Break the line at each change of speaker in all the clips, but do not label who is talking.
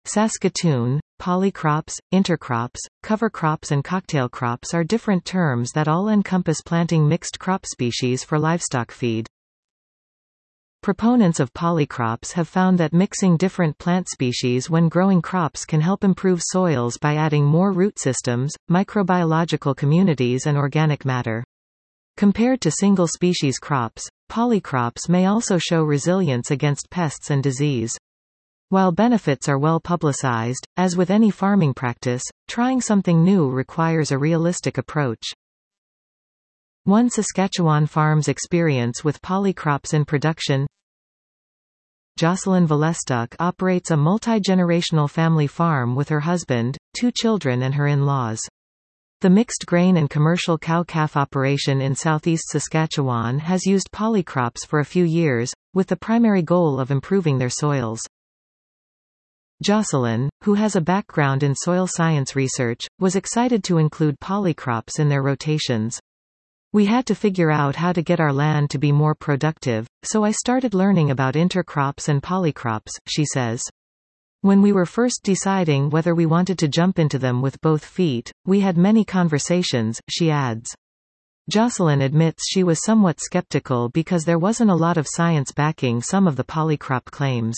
Saskatoon. Polycrops, intercrops, cover crops and cocktail crops are different terms that all encompass planting mixed crop species for livestock feed. Proponents of polycrops have found that mixing different plant species when growing crops can help improve soils by adding more root systems, microbiological communities and organic matter. Compared to single-species crops, polycrops may also show resilience against pests and disease. While benefits are well publicized, as with any farming practice, trying something new requires a realistic approach. One Saskatchewan farm's experience with polycrops in production. Jocelyn Valestuc operates a multi-generational family farm with her husband, 2 children and her in-laws. The mixed grain and commercial cow-calf operation in southeast Saskatchewan has used polycrops for a few years, with the primary goal of improving their soils. Jocelyn, who has a background in soil science research, was excited to include polycrops in their rotations. We had to figure out how to get our land to be more productive, so I started learning about intercrops and polycrops, she says. When we were first deciding whether we wanted to jump into them with both feet, we had many conversations, she adds. Jocelyn admits she was somewhat skeptical because there wasn't a lot of science backing some of the polycrop claims.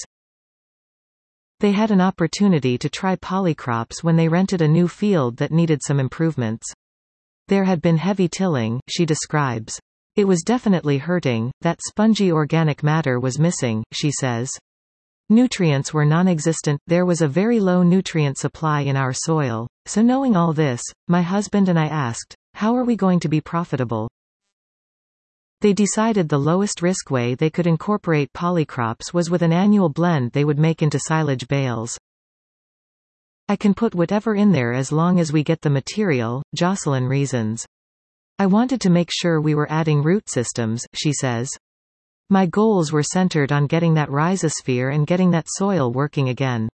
They had an opportunity to try polycrops when they rented a new field that needed some improvements. There had been heavy tilling, she describes. It was definitely hurting, that spongy organic matter was missing, she says. Nutrients were non-existent, there was a very low nutrient supply in our soil. So knowing all this, my husband and I asked, how are we going to be profitable? They decided the lowest risk way they could incorporate polycrops was with an annual blend they would make into silage bales. I can put whatever in there as long as we get the material, Jocelyn reasons. I wanted to make sure we were adding root systems, she says. My goals were centered on getting that rhizosphere and getting that soil working again.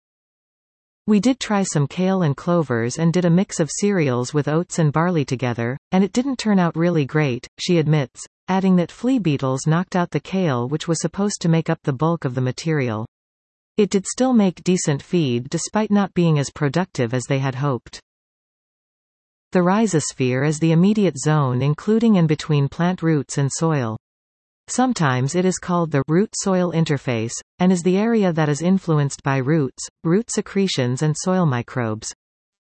We did try some kale and clovers and did a mix of cereals with oats and barley together, and it didn't turn out really great, she admits, adding that flea beetles knocked out the kale, which was supposed to make up the bulk of the material. It did still make decent feed despite not being as productive as they had hoped. The rhizosphere is the immediate zone including and between plant roots and soil. Sometimes it is called the root-soil interface, and is the area that is influenced by roots, root secretions and soil microbes.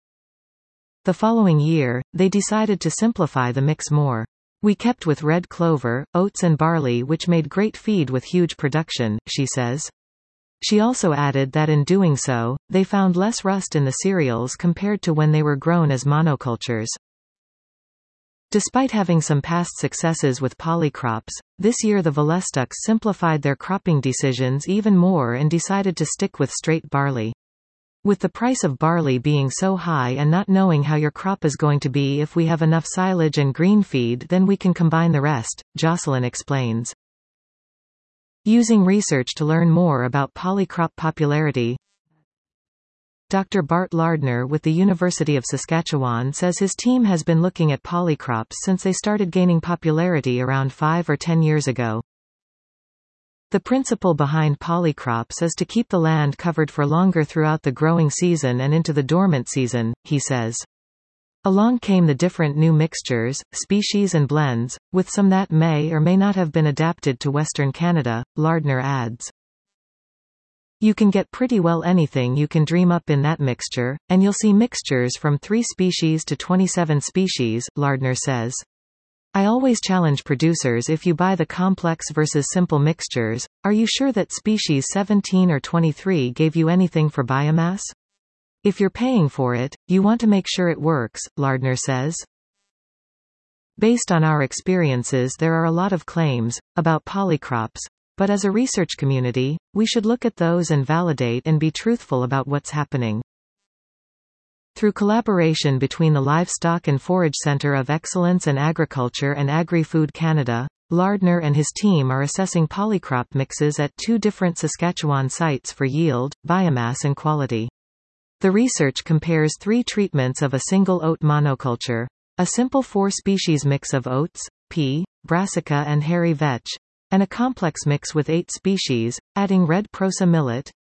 The following year, they decided to simplify the mix more. We kept with red clover, oats and barley, which made great feed with huge production, she says. She also added that in doing so, they found less rust in the cereals compared to when they were grown as monocultures. Despite having some past successes with polycrops, this year the Valestucs simplified their cropping decisions even more and decided to stick with straight barley. With the price of barley being so high and not knowing how your crop is going to be, if we have enough silage and green feed then we can combine the rest, Jocelyn explains. Using research to learn more about polycrop popularity, Dr. Bart Lardner with the University of Saskatchewan says his team has been looking at polycrops since they started gaining popularity around 5 or 10 years ago. The principle behind polycrops is to keep the land covered for longer throughout the growing season and into the dormant season, he says. Along came the different new mixtures, species and blends, with some that may or may not have been adapted to Western Canada, Lardner adds. You can get pretty well anything you can dream up in that mixture, and you'll see mixtures from 3 species to 27 species, Lardner says. I always challenge producers: if you buy the complex versus simple mixtures, are you sure that species 17 or 23 gave you anything for biomass? If you're paying for it, you want to make sure it works, Lardner says. Based on our experiences, there are a lot of claims about polycrops, but as a research community, we should look at those and validate and be truthful about what's happening. Through collaboration between the Livestock and Forage Centre of Excellence and Agriculture and Agri-Food Canada, Lardner and his team are assessing polycrop mixes at 2 different Saskatchewan sites for yield, biomass and quality. The research compares 3 treatments of a single oat monoculture, a simple 4-species mix of oats, pea, brassica and hairy vetch, and a complex mix with 8 species, adding red prosa millet,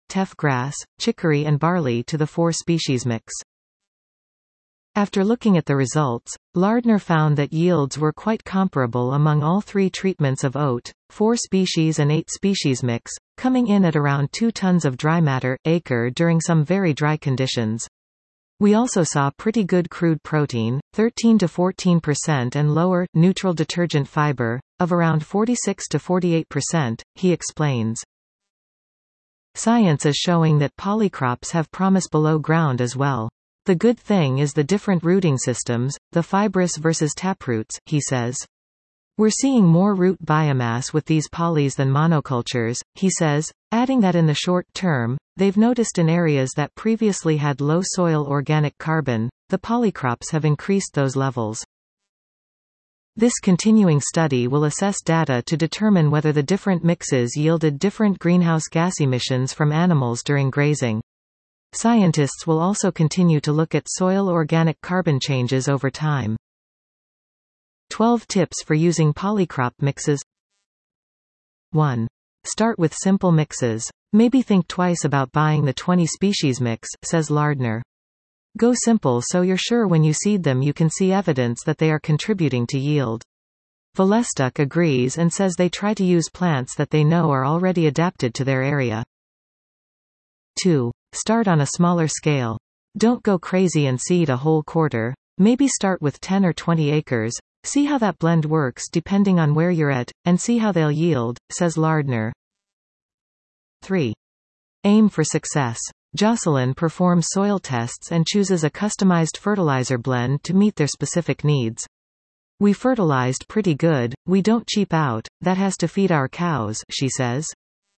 teff grass, chicory and barley to the 4-species mix. After looking at the results, Lardner found that yields were quite comparable among all 3 treatments of oat, 4-species and 8-species mix, coming in at around 2 tons of dry matter acre during some very dry conditions. We also saw pretty good crude protein, 13 to 14%, and lower, neutral detergent fiber, of around 46 to 48%, he explains. Science is showing that polycrops have promise below ground as well. The good thing is the different rooting systems, the fibrous versus taproots, he says. We're seeing more root biomass with these polys than monocultures, he says, adding that in the short term, they've noticed in areas that previously had low soil organic carbon, the polycrops have increased those levels. This continuing study will assess data to determine whether the different mixes yielded different greenhouse gas emissions from animals during grazing. Scientists will also continue to look at soil organic carbon changes over time. 12 tips for using polycrop mixes. 1. Start with simple mixes. Maybe think twice about buying the 20-species mix, says Lardner. Go simple so you're sure when you seed them you can see evidence that they are contributing to yield. Volestuk agrees and says they try to use plants that they know are already adapted to their area. 2. Start on a smaller scale. Don't go crazy and seed a whole quarter. Maybe start with 10 or 20 acres. See how that blend works depending on where you're at, and see how they'll yield, says Lardner. 3. Aim for success. Jocelyn performs soil tests and chooses a customized fertilizer blend to meet their specific needs. We fertilized pretty good, we don't cheap out, that has to feed our cows, she says.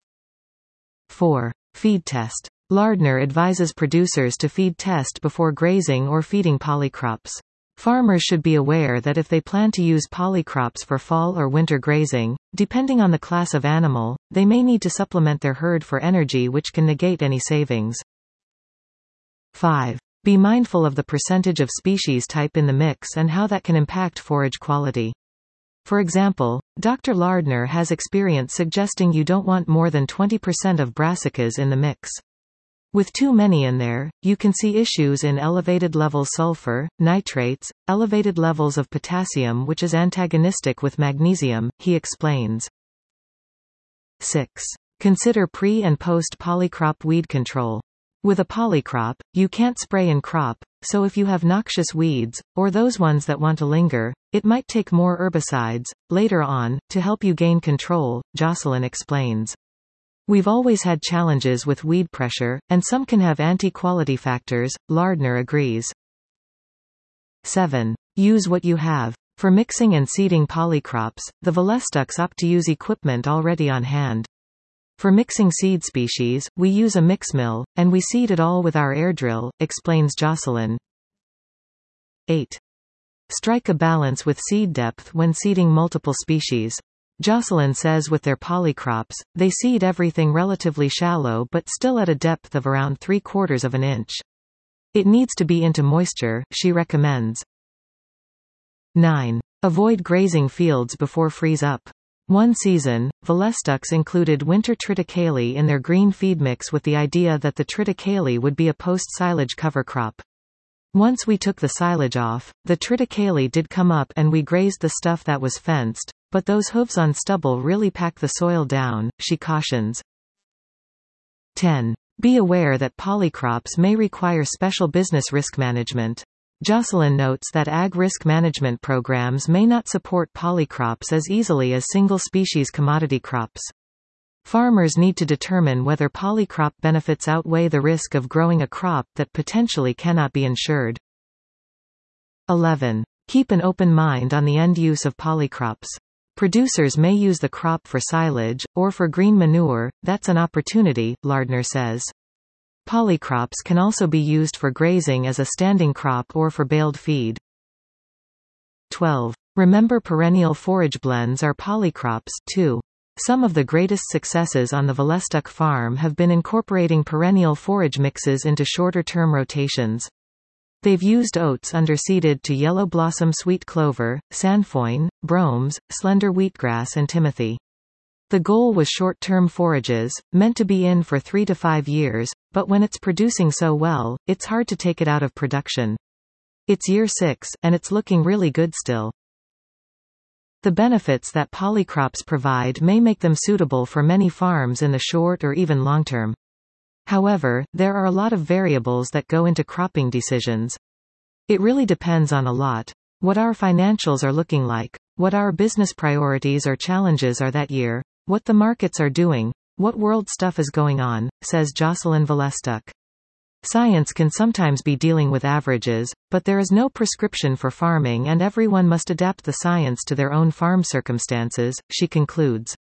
4. Feed test. Lardner advises producers to feed test before grazing or feeding polycrops. Farmers should be aware that if they plan to use polycrops for fall or winter grazing, depending on the class of animal, they may need to supplement their herd for energy, which can negate any savings. 5. Be mindful of the percentage of species type in the mix and how that can impact forage quality. For example, Dr. Lardner has experience suggesting you don't want more than 20% of brassicas in the mix. With too many in there, you can see issues in elevated levels sulfur, nitrates, elevated levels of potassium, which is antagonistic with magnesium, he explains. 6. Consider pre- and post-polycrop weed control. With a polycrop, you can't spray in crop, so if you have noxious weeds, or those ones that want to linger, it might take more herbicides, later on, to help you gain control, Jocelyn explains. We've always had challenges with weed pressure, and some can have anti-quality factors, Lardner agrees. 7. Use what you have. For mixing and seeding polycrops, the Volestuks opt to use equipment already on hand. For mixing seed species, we use a mix mill, and we seed it all with our air drill, explains Jocelyn. 8. Strike a balance with seed depth when seeding multiple species. Jocelyn says with their polycrops, they seed everything relatively shallow but still at a depth of around 3/4 of an inch. It needs to be into moisture, she recommends. 9. Avoid grazing fields before freeze up. One season, Volestuks included winter triticale in their green feed mix with the idea that the triticale would be a post-silage cover crop. Once we took the silage off, the triticale did come up and we grazed the stuff that was fenced, but those hooves on stubble really pack the soil down, she cautions. 10. Be aware that polycrops may require special business risk management. Jocelyn notes that ag risk management programs may not support polycrops as easily as single-species commodity crops. Farmers need to determine whether polycrop benefits outweigh the risk of growing a crop that potentially cannot be insured. 11. Keep an open mind on the end use of polycrops. Producers may use the crop for silage, or for green manure, that's an opportunity, Lardner says. Polycrops can also be used for grazing as a standing crop or for baled feed. 12. Remember, perennial forage blends are polycrops, too. Some of the greatest successes on the Volestuk farm have been incorporating perennial forage mixes into shorter-term rotations. They've used oats underseeded to yellow blossom sweet clover, sainfoin, bromes, slender wheatgrass and timothy. The goal was short-term forages, meant to be in for 3 to 5 years, but when it's producing so well, it's hard to take it out of production. It's year 6, and it's looking really good still. The benefits that polycrops provide may make them suitable for many farms in the short or even long term. However, there are a lot of variables that go into cropping decisions. It really depends on a lot. What our financials are looking like, what our business priorities or challenges are that year, what the markets are doing, what world stuff is going on, says Jocelyn Valestuk. Science can sometimes be dealing with averages, but there is no prescription for farming and everyone must adapt the science to their own farm circumstances, she concludes.